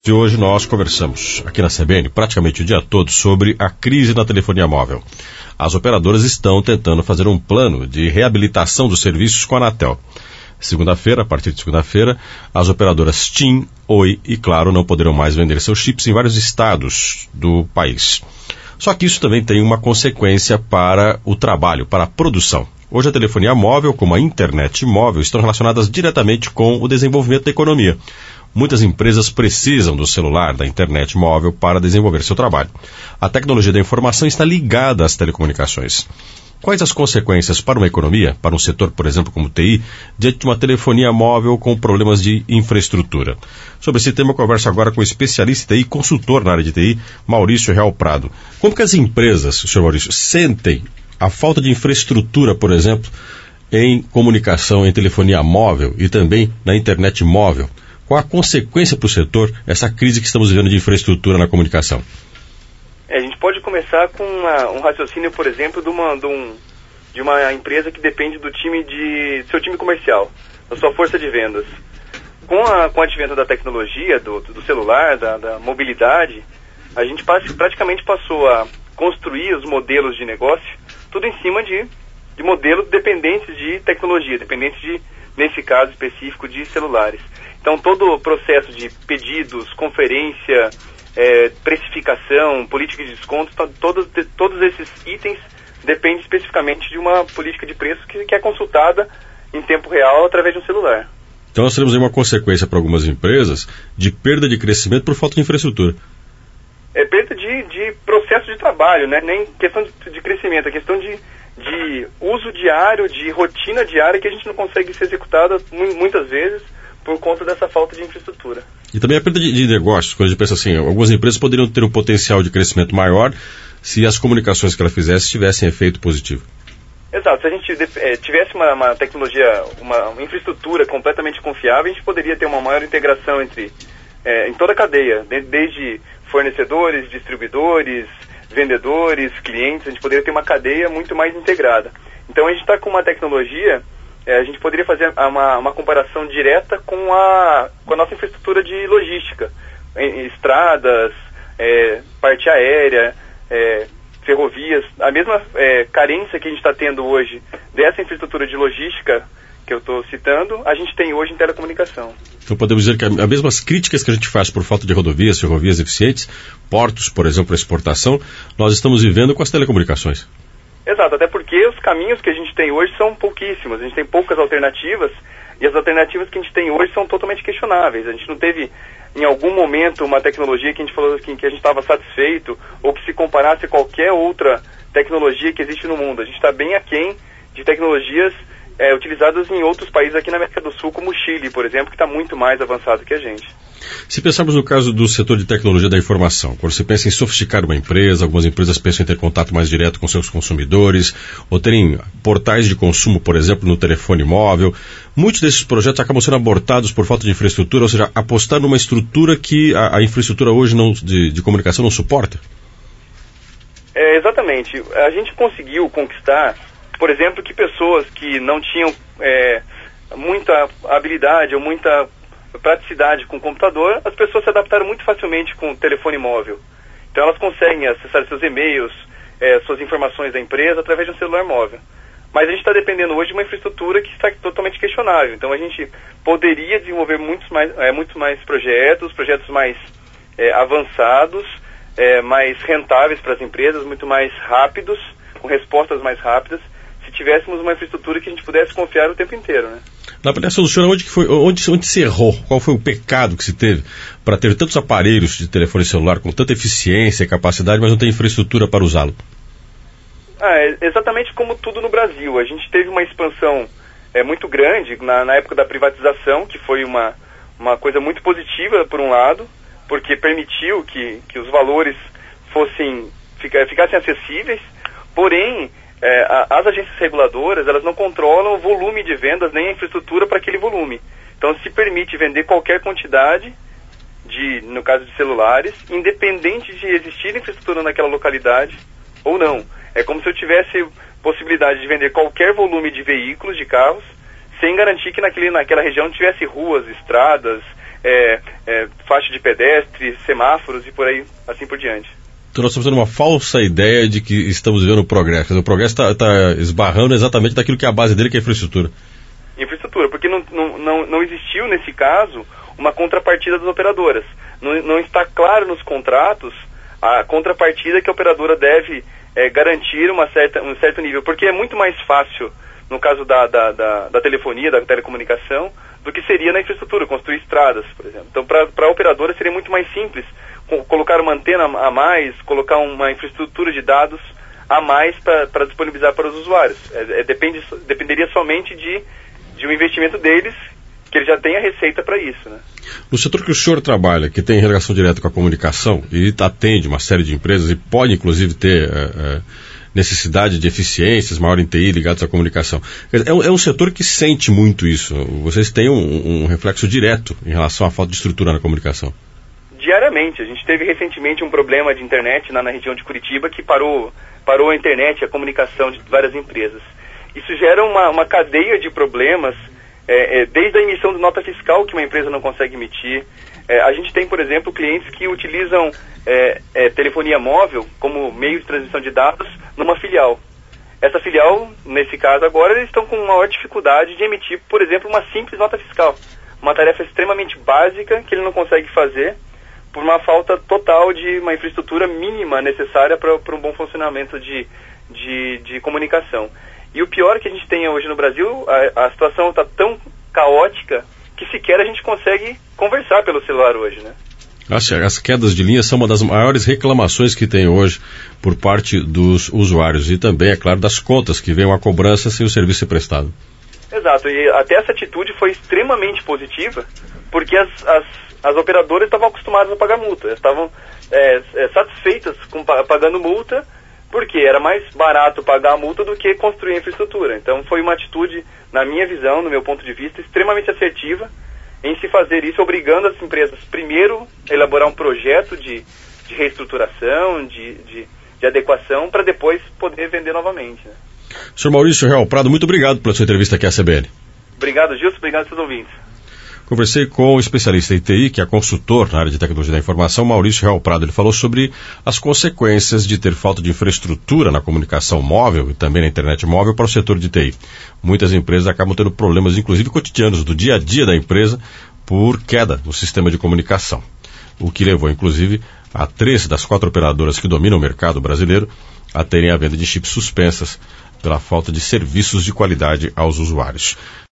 E hoje nós conversamos aqui na CBN praticamente o dia todo sobre a crise na telefonia móvel. As operadoras estão tentando fazer um plano de reabilitação dos serviços com a Anatel. Segunda-feira, a partir de segunda-feira, as operadoras TIM, Oi e Claro não poderão mais vender seus chips em vários estados do país. Só que isso também tem uma consequência para o trabalho, para a produção. Hoje a telefonia móvel, como a internet móvel, estão relacionadas diretamente com o desenvolvimento da economia. Muitas empresas precisam do celular, da internet móvel, para desenvolver seu trabalho. A tecnologia da informação está ligada às telecomunicações. Quais as consequências para uma economia, para um setor, por exemplo, como TI, diante de uma telefonia móvel com problemas de infraestrutura? Sobre esse tema, eu converso agora com o especialista em TI, consultor na área de TI, Maurício Real Prado. Como que as empresas, senhor Maurício, sentem a falta de infraestrutura, por exemplo, em comunicação, em telefonia móvel e também na internet móvel? Qual a consequência para o setor, essa crise que estamos vivendo de infraestrutura na comunicação? A gente pode começar com um raciocínio, por exemplo, de uma empresa que depende do seu time comercial, da sua força de vendas. Com o advento da tecnologia, do celular, da mobilidade, a gente praticamente passou a construir os modelos de negócio, tudo em cima de modelos dependentes de tecnologia, dependentes nesse caso específico, de celulares. Então, todo o processo de pedidos, conferência, precificação, política de desconto, todos esses itens dependem especificamente de uma política de preço que é consultada em tempo real através de um celular. Então, nós teremos aí uma consequência para algumas empresas de perda de crescimento por falta de infraestrutura. É perda de processo de trabalho, né? Nem questão de crescimento, é questão de uso diário, de rotina diária que a gente não consegue ser executada muitas vezes por conta dessa falta de infraestrutura. E também a perda de negócios, quando a gente pensa assim, algumas empresas poderiam ter um potencial de crescimento maior se as comunicações que ela fizesse tivessem efeito positivo. Exato, se a gente tivesse uma tecnologia, uma infraestrutura completamente confiável, a gente poderia ter uma maior integração em toda a cadeia, desde fornecedores, distribuidores, vendedores, clientes, a gente poderia ter uma cadeia muito mais integrada. Então a gente está com uma tecnologia, a gente poderia fazer uma comparação direta com a nossa infraestrutura de logística, estradas, parte aérea, ferrovias. A mesma carência que a gente está tendo hoje dessa infraestrutura de logística que eu estou citando, a gente tem hoje em telecomunicação. Então podemos dizer que as mesmas críticas que a gente faz por falta de rodovias, ferrovias eficientes, portos, por exemplo, para exportação, nós estamos vivendo com as telecomunicações. Exato, até porque os caminhos que a gente tem hoje são pouquíssimos, a gente tem poucas alternativas, e as alternativas que a gente tem hoje são totalmente questionáveis. A gente não teve, em algum momento, uma tecnologia que a gente falou que a gente estava satisfeito, ou que se comparasse a qualquer outra tecnologia que existe no mundo. A gente está bem aquém de tecnologias utilizadas em outros países aqui na América do Sul, como o Chile, por exemplo, que está muito mais avançado que a gente. Se pensarmos no caso do setor de tecnologia da informação, quando você pensa em sofisticar uma empresa, algumas empresas pensam em ter contato mais direto com seus consumidores, ou terem portais de consumo, por exemplo, no telefone móvel. Muitos desses projetos acabam sendo abortados por falta de infraestrutura, ou seja, apostar numa estrutura que a infraestrutura hoje de comunicação não suporta? Exatamente. A gente conseguiu conquistar, por exemplo, que pessoas que não tinham muita habilidade ou muita praticidade com o computador, as pessoas se adaptaram muito facilmente com o telefone móvel. Então elas conseguem acessar seus e-mails, suas informações da empresa através de um celular móvel. Mas a gente está dependendo hoje de uma infraestrutura que está totalmente questionável. Então a gente poderia desenvolver muitos mais projetos mais avançados, mais rentáveis para as empresas, muito mais rápidos, com respostas mais rápidas, se tivéssemos uma infraestrutura que a gente pudesse confiar o tempo inteiro, né? Na avaliação do senhor, onde se errou? Qual foi o pecado que se teve para ter tantos aparelhos de telefone celular com tanta eficiência e capacidade, mas não ter infraestrutura para usá-lo? Exatamente como tudo no Brasil. A gente teve uma expansão muito grande na época da privatização, que foi uma coisa muito positiva, por um lado, porque permitiu que os valores ficassem acessíveis, porém as agências reguladoras, elas não controlam o volume de vendas nem a infraestrutura para aquele volume. Então se permite vender qualquer quantidade no caso de celulares, independente de existir infraestrutura naquela localidade ou não. É como se eu tivesse possibilidade de vender qualquer volume de veículos, de carros, sem garantir que naquela região tivesse ruas, estradas, faixa de pedestre, semáforos e por aí, assim por diante. Então nós estamos tendo uma falsa ideia de que estamos vivendo o progresso. O progresso está esbarrando exatamente daquilo que é a base dele, que é a infraestrutura. Infraestrutura, porque não existiu, nesse caso, uma contrapartida das operadoras. Não está claro nos contratos a contrapartida que a operadora deve garantir um certo nível, porque é muito mais fácil, no caso da telefonia, da telecomunicação, do que seria na infraestrutura, construir estradas, por exemplo. Então, para a operadora seria muito mais simples colocar uma antena a mais, colocar uma infraestrutura de dados a mais para disponibilizar para os usuários. Dependeria somente de um investimento deles, que ele já tem a receita para isso, né? No setor que o senhor trabalha, que tem relação direta com a comunicação, e atende uma série de empresas e pode, inclusive, ter necessidade de eficiências maior em TI ligados à comunicação. É um setor que sente muito isso. Vocês têm um reflexo direto em relação à falta de estrutura na comunicação. Diariamente. A gente teve recentemente um problema de internet na região de Curitiba que parou a internet, a comunicação de várias empresas. Isso gera uma cadeia de problemas, desde a emissão de nota fiscal que uma empresa não consegue emitir. A gente tem, por exemplo, clientes que utilizam telefonia móvel como meio de transmissão de dados numa filial. Essa filial, nesse caso agora, eles estão com maior dificuldade de emitir, por exemplo, uma simples nota fiscal. Uma tarefa extremamente básica que ele não consegue fazer por uma falta total de uma infraestrutura mínima necessária para um bom funcionamento de comunicação. E o pior que a gente tem hoje no Brasil, a situação está tão caótica que sequer a gente consegue conversar pelo celular hoje, né? As quedas de linha são uma das maiores reclamações que tem hoje por parte dos usuários e também, é claro, das contas que vem uma cobrança sem o serviço ser prestado. Exato, e até essa atitude foi extremamente positiva, porque as operadoras estavam acostumadas a pagar multa, estavam satisfeitas com pagando multa, porque era mais barato pagar a multa do que construir a infraestrutura. Então foi uma atitude, na minha visão, no meu ponto de vista, extremamente assertiva em se fazer isso, obrigando as empresas, primeiro, a elaborar um projeto de reestruturação, de adequação, para depois poder vender novamente, né? Sr. Maurício Real Prado, muito obrigado pela sua entrevista aqui à CBN. Obrigado, Gilson, obrigado aos seus ouvintes. Conversei com o especialista em TI, que é consultor na área de tecnologia da informação, Maurício Real Prado. Ele falou sobre as consequências de ter falta de infraestrutura na comunicação móvel e também na internet móvel para o setor de TI. Muitas empresas acabam tendo problemas, inclusive cotidianos, do dia a dia da empresa, por queda no sistema de comunicação. O que levou, inclusive, a 3 das 4 operadoras que dominam o mercado brasileiro a terem a venda de chips suspensas pela falta de serviços de qualidade aos usuários.